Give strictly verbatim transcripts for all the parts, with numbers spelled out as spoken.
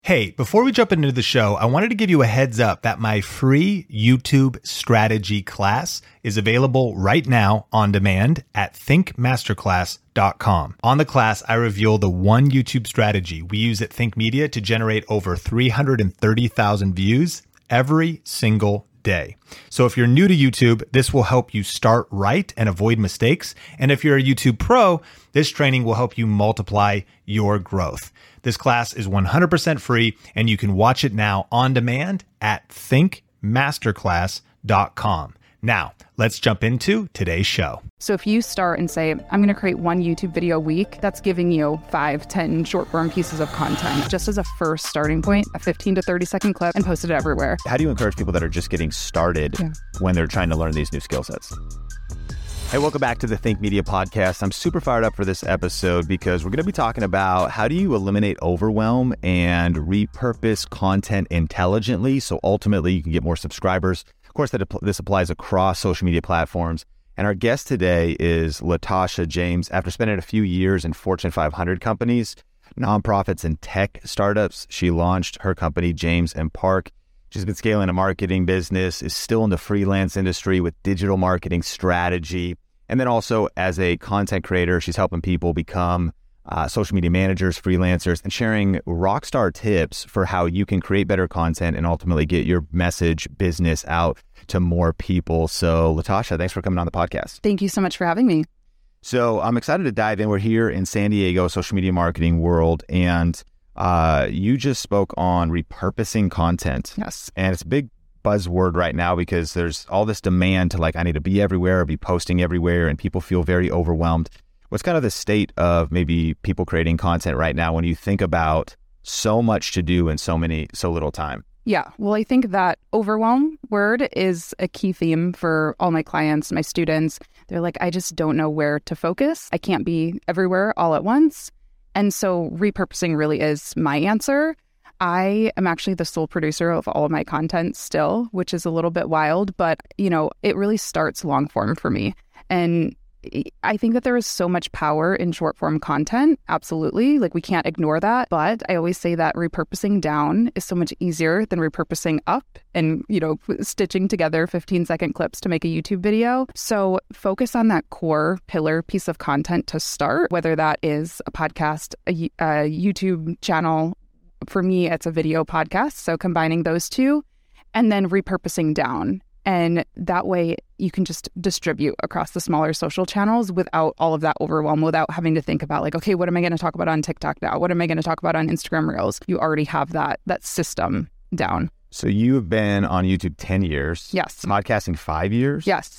Hey, before we jump into the show, I wanted to give you a heads up that my free YouTube strategy class is available right now on demand at think masterclass dot com. On the class, I reveal the one YouTube strategy we use at Think Media to generate over three hundred thirty thousand views every single day. So if you're new to YouTube, this will help you start right and avoid mistakes. And if you're a YouTube pro, this training will help you multiply your growth. This class is one hundred percent free, and you can watch it now on demand at think masterclass dot com. Now, let's jump into today's show. So if you start and say, I'm going to create one YouTube video a week, that's giving you five, ten short form pieces of content just as a first starting point, a fifteen to thirty second clip, and post it everywhere. How do you encourage people that are just getting started yeah. when they're trying to learn these new skill sets? Hey, welcome back to the Think Media Podcast. I'm super fired up for this episode because we're going to be talking about how do you eliminate overwhelm and repurpose content intelligently so ultimately you can get more subscribers. Of course, that this applies across social media platforms. And our guest today is Latasha James. After spending a few years in Fortune five hundred companies, nonprofits, and tech startups, she launched her company, James and Park. She's been scaling a marketing business, is still in the freelance industry with digital marketing strategy. And then also as a content creator, she's helping people become uh, social media managers, freelancers, and sharing rockstar tips for how you can create better content and ultimately get your message business out to more people. So Latasha, thanks for coming on the podcast. Thank you so much for having me. So I'm excited to dive in. We're here in San Diego, social media marketing world, and Uh, you just spoke on repurposing content. Yes. And it's a big buzzword right now because there's all this demand to like, I need to be everywhere or be posting everywhere, and people feel very overwhelmed. What's kind of the state of maybe people creating content right now when you think about so much to do in so many, so little time? Yeah. Well, I think that overwhelm word is a key theme for all my clients, my students. They're like, I just don't know where to focus. I can't be everywhere all at once. And so repurposing really is my answer. I am actually the sole producer of all of my content still, which is a little bit wild, but you know, it really starts long form for me. And I think that there is so much power in short form content. Absolutely. Like we can't ignore that. But I always say that repurposing down is so much easier than repurposing up and, you know, stitching together fifteen second clips to make a YouTube video. So focus on that core pillar piece of content to start, whether that is a podcast, a, a YouTube channel. For me, it's a video podcast. So combining those two and then repurposing down. And that way you can just distribute across the smaller social channels without all of that overwhelm, without having to think about like, okay, what am I going to talk about on TikTok now? What am I going to talk about on Instagram Reels? You already have that that system down. So you've been on YouTube ten years. Yes. Podcasting five years. Yes.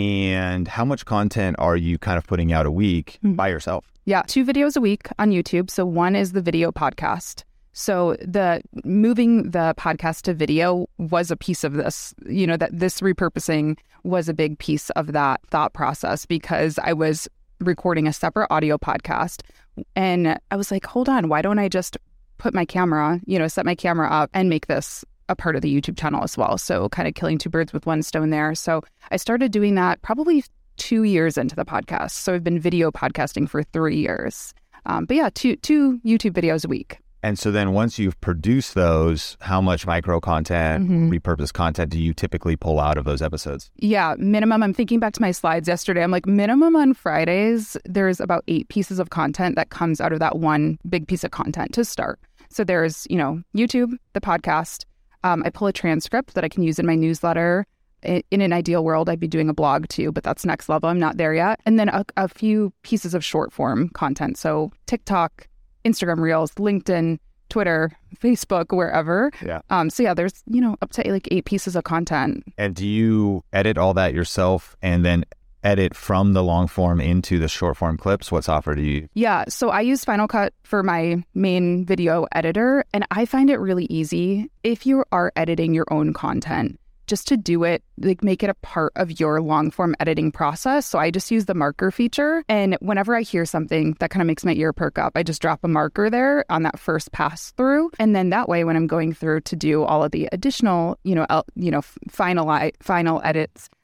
And how much content are you kind of putting out a week mm-hmm. by yourself? Yeah. Two videos a week on YouTube. So one is the video podcast. So the moving the podcast to video was a piece of this, you know, that this repurposing was a big piece of that thought process because I was recording a separate audio podcast and I was like, hold on, why don't I just put my camera, you know, set my camera up and make this a part of the YouTube channel as well. So kind of killing two birds with one stone there. So I started doing that probably two years into the podcast. So I've been video podcasting for three years. Um, but yeah, two two YouTube videos a week. And so then once you've produced those, how much micro content, mm-hmm. repurposed content do you typically pull out of those episodes? Yeah, minimum. I'm thinking back to my slides yesterday. I'm like, minimum on Fridays, there's about eight pieces of content that comes out of that one big piece of content to start. So there's, you know, YouTube, the podcast. Um, I pull a transcript that I can use in my newsletter. In an ideal world, I'd be doing a blog too, but that's next level. I'm not there yet. And then a, a few pieces of short form content. So TikTok, Instagram Reels, LinkedIn, Twitter, Facebook, wherever. Yeah. Um. So yeah, there's, you know, up to like eight pieces of content. And do you edit all that yourself and then edit from the long form into the short form clips? What software do you use? Yeah. So I use Final Cut for my main video editor, and I find it really easy if you are editing your own content. Just to do it, like make it a part of your long form editing process. So I just use the marker feature. And whenever I hear something that kind of makes my ear perk up, I just drop a marker there on that first pass through. And then that way, when I'm going through to do all of the additional, you know, el- you know, final, final edits,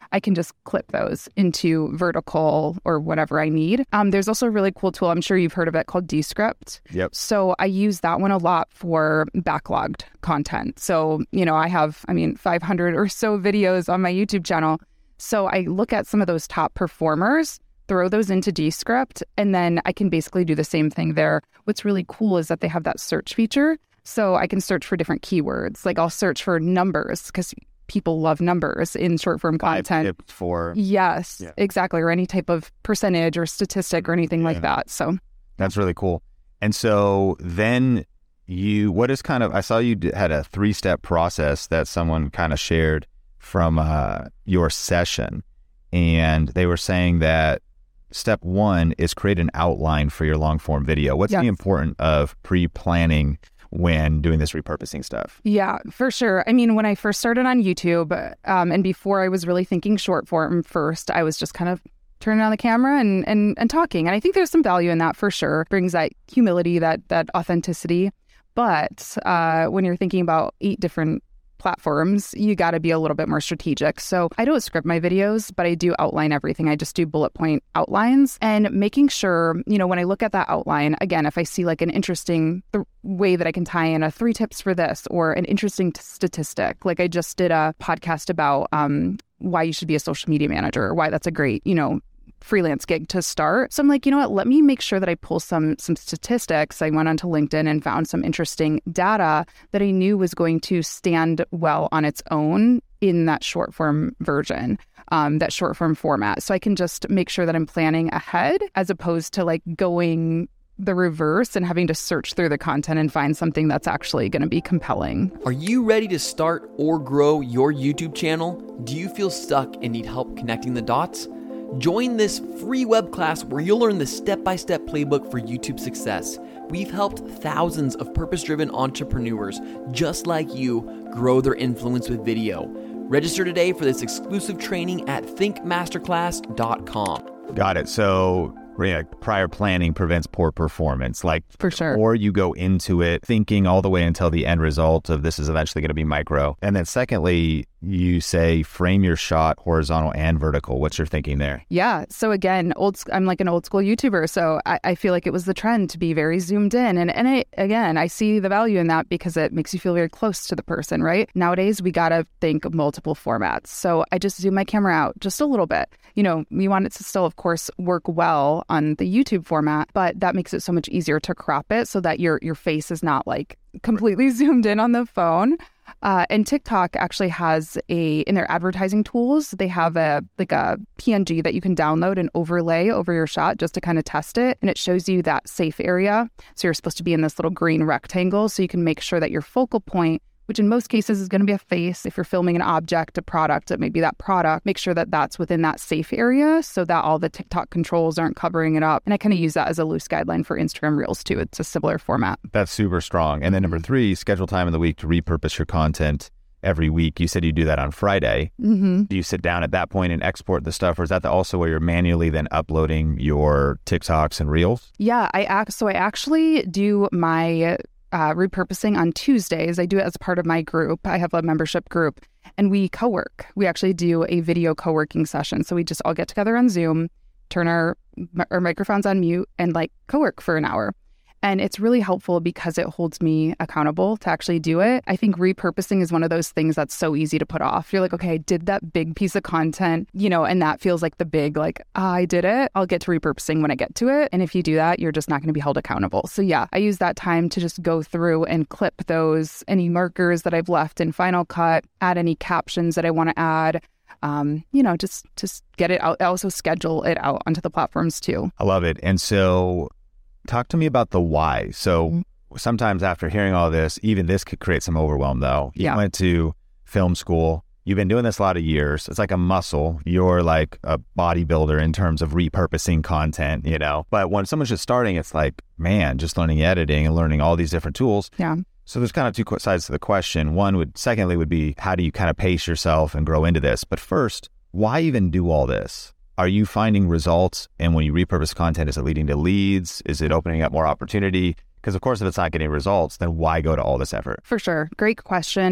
I can just clip those into vertical or whatever I need. Um, there's also a really cool tool, I'm sure you've heard of it, called Descript. Yep. So I use that one a lot for backlogged content. So, you know, I have, I mean, five hundred or so videos on my YouTube channel. So I look at some of those top performers, throw those into Descript, and then I can basically do the same thing there. What's really cool is that they have that search feature. So I can search for different keywords. Like I'll search for numbers because people love numbers in short form content. Five tips for yes, yeah. exactly. Or any type of percentage or statistic or anything yeah. like that. So that's really cool. And so then you, what is kind of, I saw you d- had a three step process that someone kind of shared from uh, your session. And they were saying that step one is create an outline for your long form video. What's yes. the importance of pre-planning when doing this repurposing stuff? Yeah, for sure. I mean, when I first started on YouTube, um, and before I was really thinking short form first, I was just kind of turning on the camera and, and, and talking. And I think there's some value in that for sure. It brings that humility, that that authenticity. But uh, when you're thinking about eight different platforms, you got to be a little bit more strategic. So I don't script my videos, but I do outline everything. I just do bullet point outlines and making sure, you know, when I look at that outline, again, if I see like an interesting th- way that I can tie in a three tips for this or an interesting t- statistic, like I just did a podcast about um, why you should be a social media manager or why that's a great, you know, freelance gig to start. So I'm like, you know what, let me make sure that I pull some some statistics. I went onto LinkedIn and found some interesting data that I knew was going to stand well on its own in that short form version, um, that short form format. So I can just make sure that I'm planning ahead as opposed to like going the reverse and having to search through the content and find something that's actually going to be compelling. Are you ready to start or grow your YouTube channel? Do you feel stuck and need help connecting the dots? Join this free web class where you'll learn the step-by-step playbook for YouTube success. We've helped thousands of purpose-driven entrepreneurs just like you grow their influence with video. Register today for this exclusive training at think masterclass dot com. Got it. So yeah, prior planning prevents poor performance. Like for sure. Or you go into it thinking all the way until the end result of this is eventually going to be micro. And then secondly, you say frame your shot horizontal and vertical. What's your thinking there? Yeah. So again, old I'm like an old school YouTuber. So I, I feel like it was the trend to be very zoomed in. And, and I, again, I see the value in that because it makes you feel very close to the person, right? Nowadays, we got to think of multiple formats. So I just zoom my camera out just a little bit. You know, you want it to still, of course, work well on the YouTube format, but that makes it so much easier to crop it so that your your face is not like completely zoomed in on the phone. Uh, and TikTok actually has a, in their advertising tools, they have a like a P N G that you can download and overlay over your shot just to kind of test it. And it shows you that safe area. So you're supposed to be in this little green rectangle so you can make sure that your focal point, which in most cases is going to be a face. If you're filming an object, a product, it may be that product. Make sure that that's within that safe area so that all the TikTok controls aren't covering it up. And I kind of use that as a loose guideline for Instagram Reels too. It's a similar format. That's super strong. And then number three, schedule time in the week to repurpose your content every week. You said you do that on Friday. Mm-hmm. Do you sit down at that point and export the stuff, or is that the also where you're manually then uploading your TikToks and Reels? Yeah, I act. So I actually do my Uh, repurposing on Tuesdays. I do it as part of my group. I have a membership group and we co-work. We actually do a video co-working session. So we just all get together on Zoom, turn our, our microphones on mute and like co-work for an hour. And it's really helpful because it holds me accountable to actually do it. I think repurposing is one of those things that's so easy to put off. You're like, okay, I did that big piece of content, you know, and that feels like the big, like, ah, I did it. I'll get to repurposing when I get to it. And if you do that, you're just not going to be held accountable. So yeah, I use that time to just go through and clip those, any markers that I've left in Final Cut, add any captions that I want to add. Um, you know, just, just get it out. I also schedule it out onto the platforms too. I love it. And so talk to me about the why. So mm-hmm. sometimes after hearing all this, even this could create some overwhelm though. You yeah. went to film school. You've been doing this a lot of years. It's like a muscle. You're like a bodybuilder in terms of repurposing content, you know. But when someone's just starting, it's like, man, just learning editing and learning all these different tools. Yeah. So there's kind of two sides to the question. One would, secondly, would be how do you kind of pace yourself and grow into this? But first, why even do all this? Are you finding results? And when you repurpose content, is it leading to leads? Is it opening up more opportunity? Because of course, if it's not getting results, then why go to all this effort? For sure. Great question.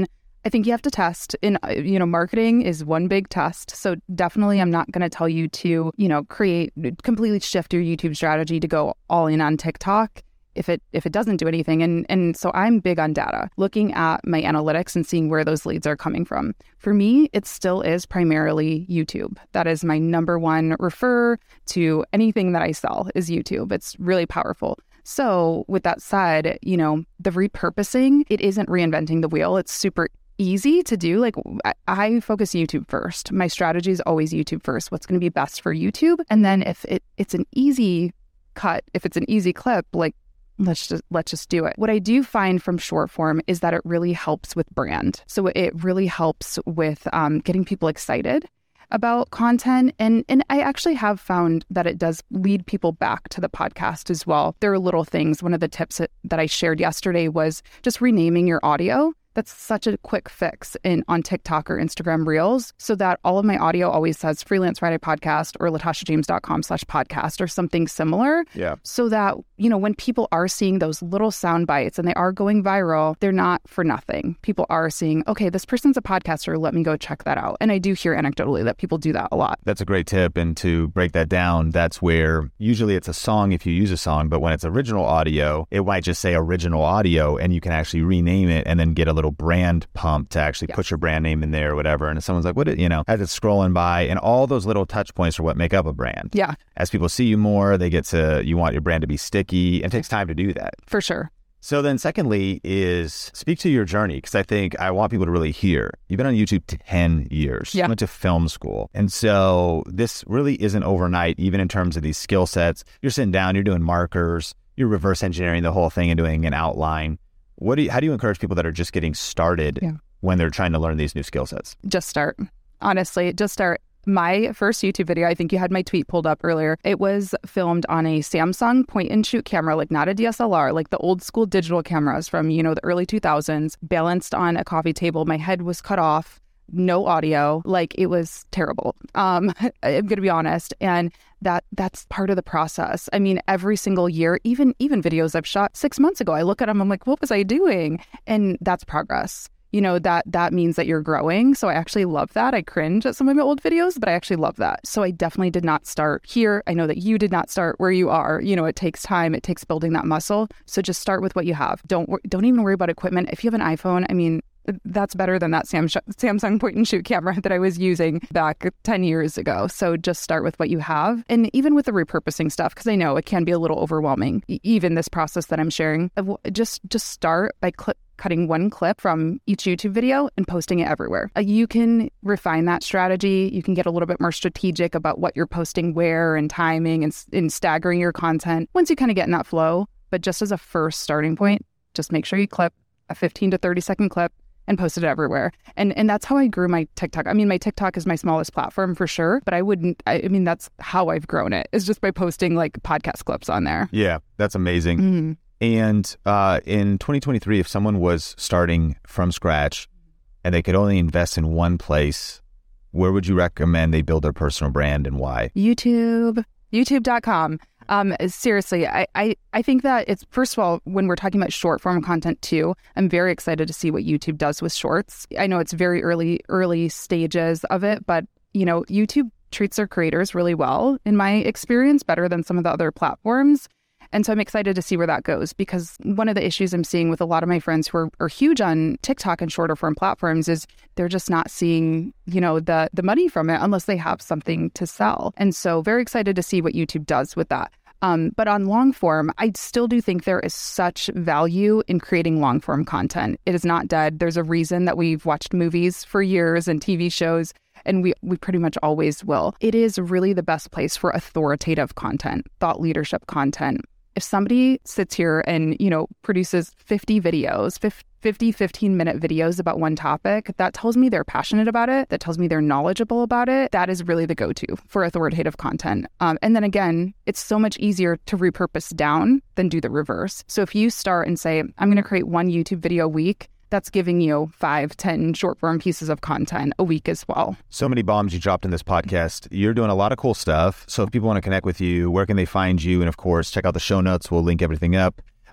I think you have to test. In, you know, marketing is one big test. So definitely I'm not going to tell you to, you know, create, completely shift your YouTube strategy to go all in on TikTok if it if it doesn't do anything. And and so I'm big on data, looking at my analytics and seeing where those leads are coming from. For me, it still is primarily YouTube. That is my number one refer to anything that I sell is YouTube. It's really powerful. So with that said, you know, the repurposing, it isn't reinventing the wheel. It's super easy to do. Like I focus YouTube first. My strategy is always YouTube first. What's going to be best for YouTube? And then if it, it's an easy cut, if it's an easy clip, like let's just let's just do it. What I do find from short form is that it really helps with brand. So it really helps with um, getting people excited about content. And and I actually have found that it does lead people back to the podcast as well. There are little things. One of the tips that, that I shared yesterday was just renaming your audio. That's such a quick fix in on TikTok or Instagram Reels, so that all of my audio always says Freelance Friday Podcast or latashajames.com slash podcast or something similar. Yeah. So that, you know, when people are seeing those little sound bites and they are going viral, they're not for nothing. People are seeing, okay, this person's a podcaster. Let me go check that out. And I do hear anecdotally that people do that a lot. That's a great tip. And to break that down, that's where usually it's a song if you use a song, but when it's original audio, it might just say original audio and you can actually rename it and then get a little brand pump to actually yeah. put your brand name in there or whatever. And if someone's like, what, you know, as it's scrolling by, and all those little touch points are what make up a brand. Yeah. As people see you more, they get to, you want your brand to be sticky, and it takes time to do that. For sure. So then secondly is speak to your journey, because I think I want people to really hear. You've been on YouTube ten years. Yeah. You went to film school. And so this really isn't overnight, even in terms of these skill sets. You're sitting down, you're doing markers, you're reverse engineering the whole thing and doing an outline. What do you, how do you encourage people that are just getting started yeah. when they're trying to learn these new skill sets? Just start. Honestly, just start. My first YouTube video, I think you had my tweet pulled up earlier. It was filmed on a Samsung point and shoot camera, like not a D S L R, like the old school digital cameras from, you know, the early two thousands, balanced on a coffee table. My head was cut off, no audio, like it was terrible. Um, I'm going to be honest. And that that's part of the process. I mean, every single year, even even videos I've shot six months ago, I look at them, I'm like, what was I doing? And that's progress. You know, that that means that you're growing. So I actually love that. I cringe at some of my old videos, but I actually love that. So I definitely did not start here. I know that you did not start where you are. You know, it takes time. It takes building that muscle. So just start with what you have. Don't don't even worry about equipment. If you have an iPhone, I mean, that's better than that Samsung point and shoot camera that I was using back ten years ago. So just start with what you have. And even with the repurposing stuff, because I know it can be a little overwhelming, even this process that I'm sharing, just just start by clip. cutting one clip from each YouTube video and posting it everywhere. Uh, you can refine that strategy. You can get a little bit more strategic about what you're posting where and timing and, and staggering your content once you kind of get in that flow. But just as a first starting point, just make sure you clip a fifteen to thirty second clip and post it everywhere. And and that's how I grew my TikTok. I mean, my TikTok is my smallest platform for sure, but I wouldn't, I, I mean, that's how I've grown it, is just by posting like podcast clips on there. Yeah, that's amazing. Mm-hmm. And uh, in twenty twenty-three, if someone was starting from scratch and they could only invest in one place, where would you recommend they build their personal brand and why? YouTube, youtube dot com. Um, seriously, I, I, I think that it's, first of all, when we're talking about short form content too, I'm very excited to see what YouTube does with shorts. I know it's very early, early stages of it, but you know, YouTube treats their creators really well, in my experience, better than some of the other platforms. And so I'm excited to see where that goes, because one of the issues I'm seeing with a lot of my friends who are, are huge on TikTok and shorter form platforms is they're just not seeing, you know, the the money from it unless they have something to sell. And so very excited to see what YouTube does with that. Um, but on long form, I still do think there is such value in creating long form content. It is not dead. There's a reason that we've watched movies for years and T V shows, and we, we pretty much always will. It is really the best place for authoritative content, thought leadership content. If somebody sits here and, you know, produces fifty videos, fifty, fifteen minute videos about one topic, that tells me they're passionate about it. That tells me they're knowledgeable about it. That is really the go-to for authoritative content. Um, and then again, it's so much easier to repurpose down than do the reverse. So if you start and say, I'm going to create one YouTube video a week, that's giving you five, ten short form pieces of content a week as well. So many bombs you dropped in this podcast. You're doing a lot of cool stuff. So if people want to connect with you, where can they find you? And of course, check out the show notes. We'll link everything up.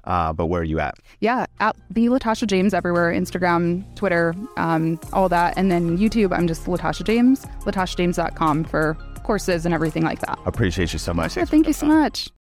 Uh, but where are you at? Yeah, at the Latasha James everywhere, Instagram, Twitter, um, all that. And then YouTube, I'm just Latasha James, latasha james dot com for courses and everything like that. Appreciate you so much. Yeah, thank you so much.